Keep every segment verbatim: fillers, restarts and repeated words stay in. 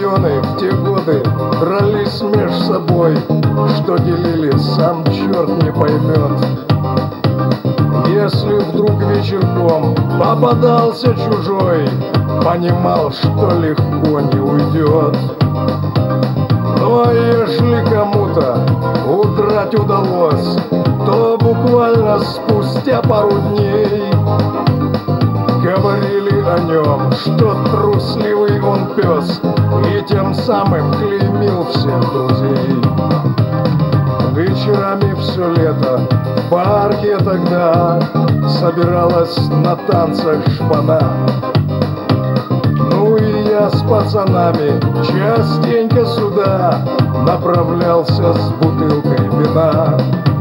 районы в те годы дрались меж собой, что делили, сам черт не поймет. Если вдруг вечерком попадался чужой, понимал, что легко не уйдет. Но если кому-то удрать удалось, то буквально спустя пару дней говорили о нем, что трусливый он пес, и тем самым клеймил всех друзей. Вечерами все лето в парке тогда собиралась на танцах шпана. Ну и я с пацанами частенько сюда направлялся с бутылкой вина.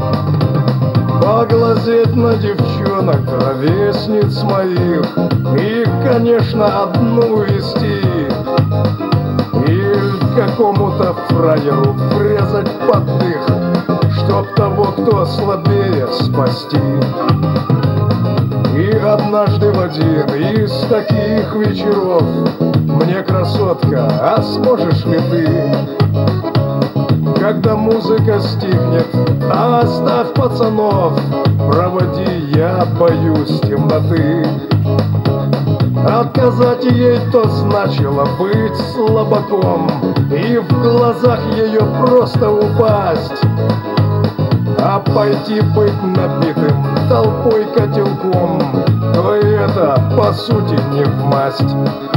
Поглазеть на девчонок, ровесниц моих, и, конечно, одну вести. Или какому-то фраеру врезать под дых, чтоб того, кто слабее, спасти. И однажды в один из таких вечеров мне, красотка, а сможешь ли ты, когда музыка стихнет, оставь пацанов, проводи, я боюсь темноты. Отказать ей то значило быть слабаком, и в глазах ее просто упасть. А пойти быть набитым толпой котелком, то и это, по сути, не вмасть.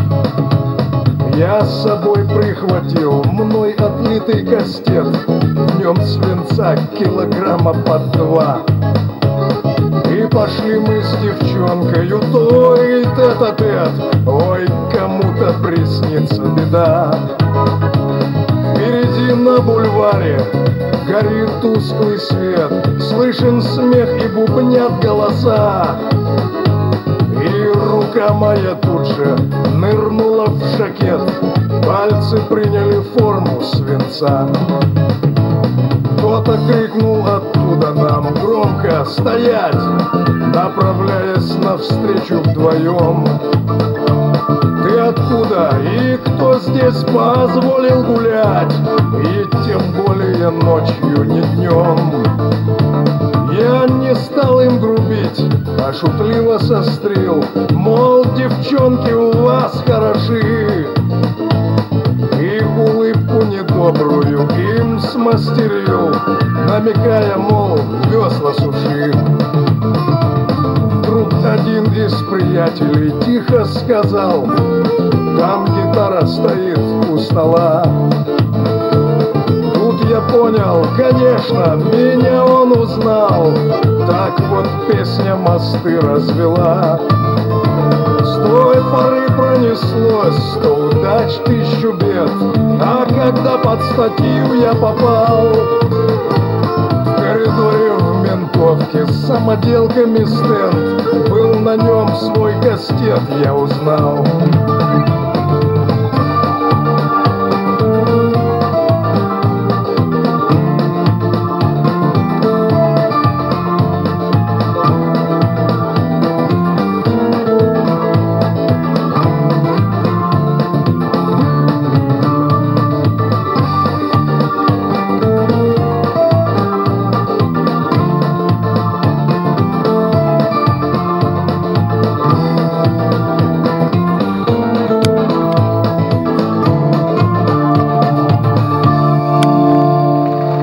Я с собой прихватил мной отлитый кастет, в нем свинца килограмма по два. И пошли мы с девчонкою, то и тет-а-тет, ой, кому-то приснится беда. Впереди на бульваре горит тусклый свет, слышен смех и бубнят голоса. И рука моя тут же нырнула в жакет, пальцы приняли форму свинца. Кто-то крикнул оттуда нам громко «Стоять!», направляясь навстречу вдвоем. Ты откуда и кто здесь позволил гулять, и тем более ночью, не днем? Я не стал им грубить, а шутливо сострил, мол, девчонки у вас хороши. И улыбку недобрую им смастерил, намекая, мол, весла суши. Вдруг один из приятелей тихо сказал: там гитара стоит у стола. Тут я понял, конечно, меня он узнал. Так вот песня мосты развела. С той поры пронеслось сто удач, тысячу бед. А когда под статью я попал, в коридоре в ментовке с самоделками стенд, был на нем свой кастет, я узнал.